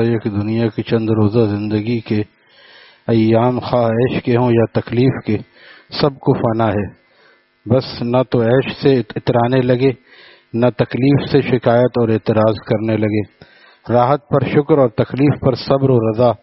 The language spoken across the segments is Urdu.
یہ کہ دنیا کی چند روزہ زندگی کے ایام خواہ عیش کے ہوں یا تکلیف کے، سب کو فنا ہے۔ بس نہ تو عیش سے اترانے لگے، نہ تکلیف سے شکایت اور اعتراض کرنے لگے۔ راحت پر شکر اور تکلیف پر صبر و رضا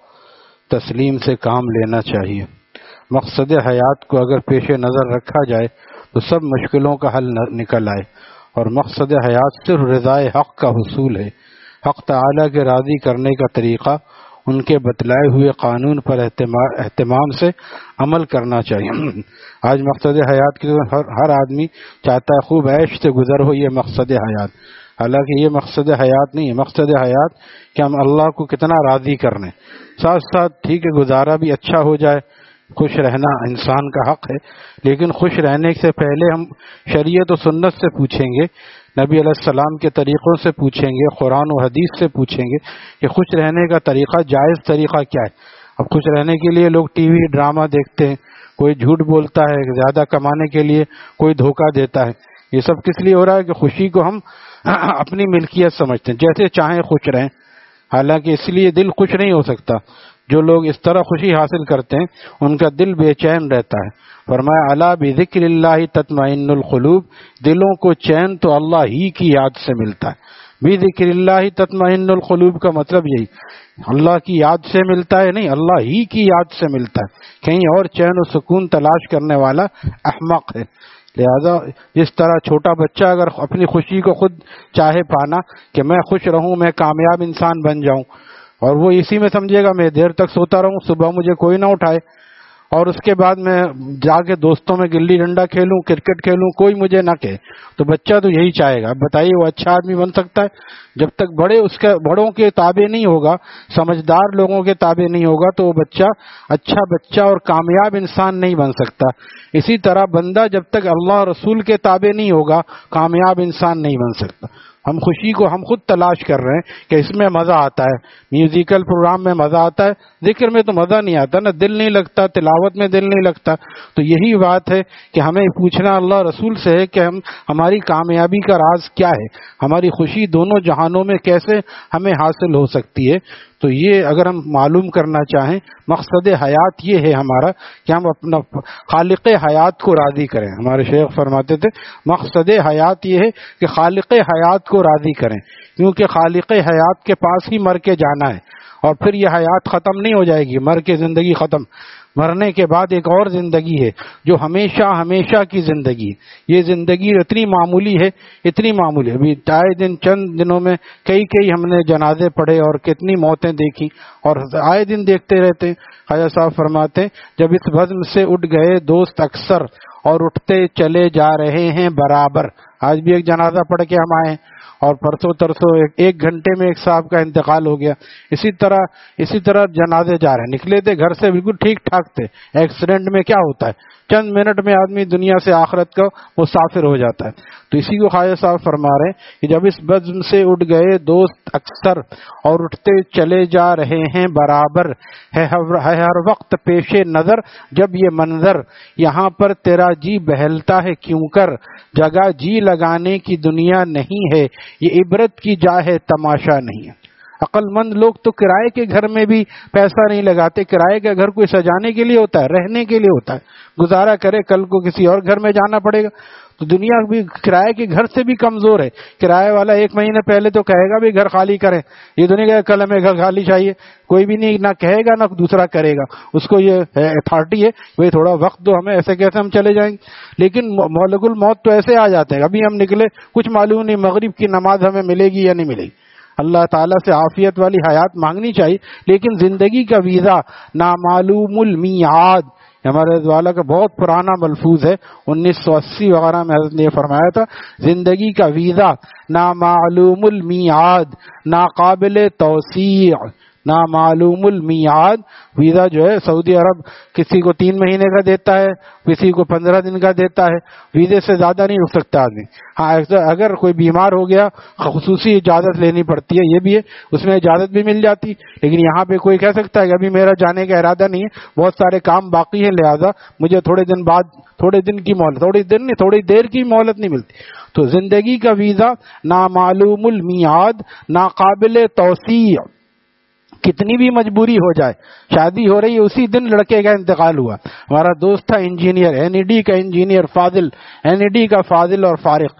تسلیم سے کام لینا چاہیے۔ مقصد حیات کو اگر پیش نظر رکھا جائے تو سب مشکلوں کا حل نکل آئے، اور مقصد حیات صرف رضائے حق کا حصول ہے۔ حق تعالیٰ کے راضی کرنے کا طریقہ ان کے بتلائے ہوئے قانون پر اہتمام سے عمل کرنا چاہیے۔ آج مقصد حیات کی ہر آدمی چاہتا ہے خوب عیش سے گزر ہو، یہ مقصد حیات۔ حالانکہ یہ مقصد حیات نہیں ہے۔ مقصد حیات کہ ہم اللہ کو کتنا راضی کرنے، ساتھ ساتھ ٹھیک ہے گزارا بھی اچھا ہو جائے، خوش رہنا انسان کا حق ہے، لیکن خوش رہنے سے پہلے ہم شریعت و سنت سے پوچھیں گے، نبی علیہ السلام کے طریقوں سے پوچھیں گے، قرآن و حدیث سے پوچھیں گے کہ خوش رہنے کا طریقہ، جائز طریقہ کیا ہے۔ اب خوش رہنے کے لیے لوگ ٹی وی ڈرامہ دیکھتے ہیں، کوئی جھوٹ بولتا ہے زیادہ کمانے کے لیے، کوئی دھوکہ دیتا ہے۔ یہ سب کس لیے ہو رہا ہے کہ خوشی کو ہم اپنی ملکیت سمجھتے ہیں، جیسے چاہیں خوش رہیں، حالانکہ اس لیے دل خوش نہیں ہو سکتا۔ جو لوگ اس طرح خوشی حاصل کرتے ہیں ان کا دل بے چین رہتا ہے۔ فرمایا الا بذکر اللہ تطمئن القلوب، دلوں کو چین تو اللہ ہی کی یاد سے ملتا ہے۔ بذکر اللہ تطمئن القلوب کا مطلب یہی، اللہ کی یاد سے ملتا ہے نہیں، اللہ ہی کی یاد سے ملتا ہے۔ کہیں اور چین و سکون تلاش کرنے والا احمق ہے۔ لہذا جس طرح چھوٹا بچہ اگر اپنی خوشی کو خود چاہے پانا کہ میں خوش رہوں، میں کامیاب انسان بن جاؤں، اور وہ اسی میں سمجھے گا میں دیر تک سوتا رہوں، صبح مجھے کوئی نہ اٹھائے، اور اس کے بعد میں جا کے دوستوں میں گلی ڈنڈا کھیلوں، کرکٹ کھیلوں، کوئی مجھے نہ کہے، تو بچہ تو یہی چاہے گا۔ اب بتائیے وہ اچھا آدمی بن سکتا ہے؟ جب تک بڑوں کے تابع نہیں ہوگا، سمجھدار لوگوں کے تابع نہیں ہوگا، تو وہ بچہ اچھا بچہ اور کامیاب انسان نہیں بن سکتا۔ اسی طرح بندہ جب تک اللہ رسول کے تابع نہیں ہوگا، کامیاب انسان نہیں بن سکتا۔ ہم خوشی کو ہم خود تلاش کر رہے ہیں کہ اس میں مزہ آتا ہے، میوزیکل پروگرام میں مزہ آتا ہے، ذکر میں تو مزہ نہیں آتا نا، دل نہیں لگتا، تلاوت میں دل نہیں لگتا۔ تو یہی بات ہے کہ ہمیں پوچھنا اللہ رسول سے ہے کہ ہماری کامیابی کا راز کیا ہے، ہماری خوشی دونوں جہانوں میں کیسے ہمیں حاصل ہو سکتی ہے۔ تو یہ اگر ہم معلوم کرنا چاہیں، مقصد حیات یہ ہے ہمارا کہ ہم اپنا خالق حیات کو راضی کریں۔ ہمارے شیخ فرماتے تھے مقصد حیات یہ ہے کہ خالق حیات کو راضی کریں، کیونکہ خالق حیات کے پاس ہی مر کے جانا ہے، اور پھر یہ حیات ختم نہیں ہو جائے گی، مر کے زندگی ختم، مرنے کے بعد ایک اور زندگی ہے جو ہمیشہ ہمیشہ کی زندگی ہے۔ یہ زندگی اتنی معمولی ہے، اتنی معمولی ہے۔ ابھی آئے دن چند دنوں میں کئی ہم نے جنازے پڑھے اور کتنی موتیں دیکھی، اور آئے دن دیکھتے رہتے ہیں۔ خواجہ صاحب فرماتے ہیں جب اس بزم سے اٹھ گئے دوست اکثر، اور اٹھتے چلے جا رہے ہیں برابر۔ آج بھی ایک جنازہ پڑھ کے ہم آئے ہیں، اور پرسوں ترسوں ایک گھنٹے میں ایک صاحب کا انتقال ہو گیا۔ اسی طرح جنازے جا رہے ہیں۔ نکلے تھے گھر سے بالکل ٹھیک ٹھاک تھے، ایکسیڈنٹ میں کیا ہوتا ہے، چند منٹ میں آدمی دنیا سے آخرت کا مسافر ہو جاتا ہے۔ تو اسی کو خواجہ صاحب فرما رہے ہیں کہ جب اس بزم سے اٹھ گئے دوست اکثر، اور اٹھتے چلے جا رہے ہیں برابر، ہے ہر وقت پیش نظر جب یہ منظر، یہاں پر تیرا جی بہلتا ہے کیوں کر، جگہ جی لگانے کی دنیا نہیں ہے، یہ عبرت کی جا ہے تماشا نہیں ہے۔ عقل مند لوگ تو کرائے کے گھر میں بھی پیسہ نہیں لگاتے۔ کرائے کا گھر کوئی سجانے کے لیے ہوتا ہے، رہنے کے لیے ہوتا ہے، گزارا کرے، کل کو کسی اور گھر میں جانا پڑے گا۔ تو دنیا بھی کرائے کے گھر سے بھی کمزور ہے۔ کرائے والا ایک مہینے پہلے تو کہے گا بھی گھر خالی کریں، یہ تو نہیں کہے کل ہمیں گھر خالی چاہیے، کوئی بھی نہیں، نہ کہے گا نہ دوسرا کرے گا، اس کو یہ اتھارٹی ہے بھائی تھوڑا وقت دو ہمیں، ایسے کیسے ہم چلے جائیں گے۔ لیکن ملک الموت تو ایسے آ جاتے ہیں، ابھی ہم نکلے کچھ معلوم نہیں مغرب کی نماز ہمیں ملے گی یا نہیں ملے گی۔ اللہ تعالیٰ سے عافیت والی حیات مانگنی چاہیے، لیکن زندگی کا ویزا نامعلوم المیعاد، ہمارے والا کا بہت پرانا ملفوظ ہے، 1980 وغیرہ میں حضرت نے یہ فرمایا تھا، زندگی کا ویزا نامعلوم المیعاد، ناقابل توسیع، نامعلوم المیعاد۔ ویزا جو ہے سعودی عرب کسی کو 3 مہینے کا دیتا ہے، کسی کو 15 دن کا دیتا ہے، ویزے سے زیادہ نہیں رک سکتا آدمی۔ ہاں اگر کوئی بیمار ہو گیا خصوصی اجازت لینی پڑتی ہے، یہ بھی ہے، اس میں اجازت بھی مل جاتی، لیکن یہاں پہ کوئی کہہ سکتا ہے کہ ابھی میرا جانے کا ارادہ نہیں ہے، بہت سارے کام باقی ہیں، لہذا مجھے تھوڑے دن بعد، تھوڑے دن کی مہلت، تھوڑی دن نہیں تھوڑی دیر کی مہلت نہیں ملتی۔ تو زندگی کا ویزا نامعلوم المیعاد، ناقابل توسیع، کتنی بھی مجبوری ہو جائے، شادی ہو رہی ہے، اسی دن لڑکے کا انتقال ہوا. ہمارا دوست تھا انجینئر، این ای ڈی کا انجینئر فاضل، این ای ڈی کا فاضل اور فارغ،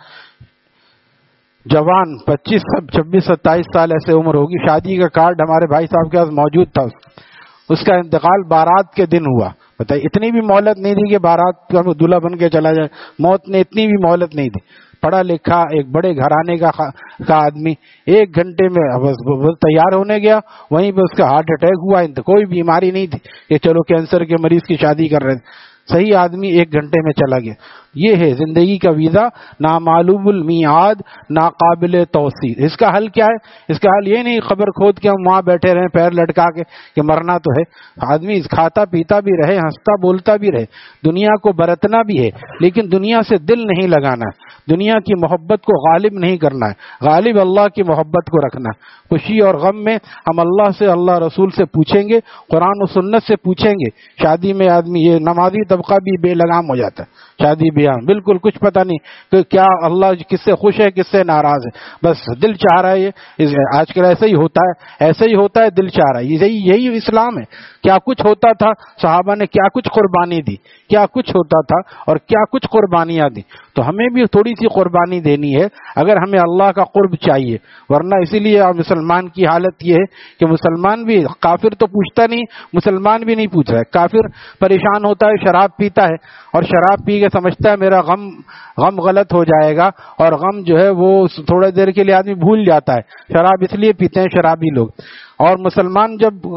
جوان 25 26 27 سال ایسے عمر ہوگی. شادی کا کارڈ ہمارے بھائی صاحب کے پاس موجود تھا. اس کا انتقال بارات کے دن ہوا. بتائیے اتنی بھی مہلت نہیں دی کہ بارات کا دلہا بن کے چلا جائے. موت نے اتنی بھی مہلت نہیں دی. پڑھا لکھا ایک بڑے گھرانے کا آدمی 1 گھنٹے میں تیار ہونے گیا، وہیں پہ اس کا ہارٹ اٹیک ہوا. کوئی بیماری نہیں تھی کہ چلو کینسر کے مریض کی شادی کر رہے تھے. صحیح آدمی 1 گھنٹے میں چلا گیا. یہ ہے زندگی کا ویزا، نامعلوم المیعاد، ناقابل توسیع. اس کا حل کیا ہے؟ اس کا حل یہ نہیں خبر کھود کے ہم وہاں بیٹھے رہیں پیر لٹکا کے کہ مرنا تو ہے. آدمی کھاتا پیتا بھی رہے، ہنستا بولتا بھی رہے، دنیا کو برتنا بھی ہے، لیکن دنیا سے دل نہیں لگانا ہے. دنیا کی محبت کو غالب نہیں کرنا ہے، غالب اللہ کی محبت کو رکھنا ہے. خوشی اور غم میں ہم اللہ سے، اللہ رسول سے پوچھیں گے، قرآن و سنت سے پوچھیں گے. شادی میں آدمی، یہ نمازی طبقہ بھی بے لگام ہو جاتا ہے. شادی بیاہ بالکل کچھ پتہ نہیں کہ کیا اللہ کس سے خوش ہے کس سے ناراض ہے. بس دل چاہ رہا ہے. یہ آج کل ایسے ہی ہوتا ہے، ایسے ہی ہوتا ہے، دل چاہ رہا ہے. یہی اسلام ہے. کیا کچھ ہوتا تھا، صحابہ نے کیا کچھ قربانی دی، کیا کچھ ہوتا تھا اور کیا کچھ قربانیاں دی. تو ہمیں بھی تھوڑی سی قربانی دینی ہے اگر ہمیں اللہ کا قرب چاہیے. ورنہ اسی لیے مسلمان کی حالت یہ ہے کہ مسلمان بھی، کافر تو پوچھتا نہیں، مسلمان بھی نہیں پوچھ رہا ہے. کافر پریشان ہوتا ہے، شراب پیتا ہے اور شراب پی کے سمجھتا ہے میرا غم غلط ہو جائے گا، اور غم جو ہے وہ تھوڑی دیر کے لیے آدمی بھول جاتا ہے. شراب اس لیے پیتے ہیں شرابی لوگ. اور مسلمان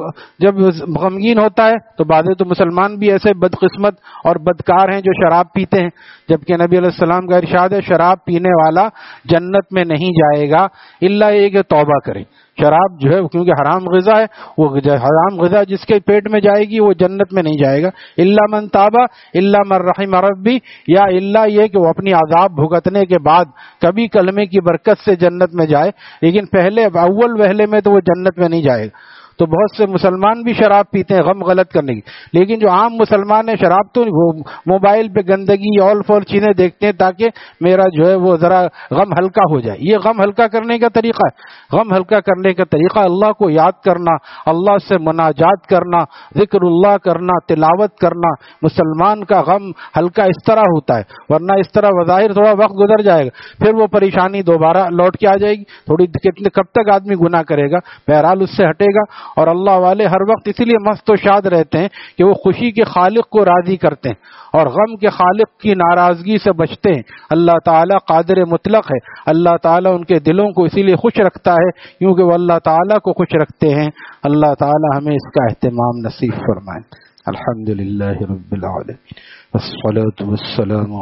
جب غمگین ہوتا ہے تو بعض تو مسلمان بھی ایسے بدقسمت اور بدکار ہیں جو شراب پیتے ہیں، جبکہ نبی علیہ السلام کا ارشاد ہے شراب پینے والا جنت میں نہیں جائے گا الا یہ کہ توبہ کرے. شراب جو ہے کیونکہ حرام غذا ہے، وہ حرام غذا جس کے پیٹ میں جائے گی وہ جنت میں نہیں جائے گا. الا من تابا الا من رحم ربی، یا الا یہ کہ وہ اپنی عذاب بھگتنے کے بعد کبھی کلمے کی برکت سے جنت میں جائے، لیکن پہلے اول وہلے میں تو وہ جنت میں نہیں جائے گا. تو بہت سے مسلمان بھی شراب پیتے ہیں غم غلط کرنے کی، لیکن جو عام مسلمان ہیں شراب تو وہ موبائل پہ گندگی اول فول چیزیں دیکھتے ہیں تاکہ میرا جو ہے وہ ذرا غم ہلکا ہو جائے. یہ غم ہلکا کرنے کا طریقہ ہے. غم ہلکا کرنے کا طریقہ اللہ کو یاد کرنا، اللہ سے مناجات کرنا، ذکر اللہ کرنا، تلاوت کرنا. مسلمان کا غم ہلکا اس طرح ہوتا ہے، ورنہ اس طرح بظاہر تھوڑا وقت گزر جائے گا، پھر وہ پریشانی دوبارہ لوٹ کے آ جائے گی. تھوڑی کب تک آدمی گناہ کرے گا، بہرحال اس سے ہٹے گا. اور اللہ والے ہر وقت اسی لیے مست و شاد رہتے ہیں کہ وہ خوشی کے خالق کو راضی کرتے ہیں اور غم کے خالق کی ناراضگی سے بچتے ہیں. اللہ تعالیٰ قادر مطلق ہے. اللہ تعالیٰ ان کے دلوں کو اسی لیے خوش رکھتا ہے کیونکہ وہ اللہ تعالیٰ کو خوش رکھتے ہیں. اللہ تعالیٰ ہمیں اس کا اہتمام نصیب فرمائے. الحمدللہ رب العالمین والصلاة والسلام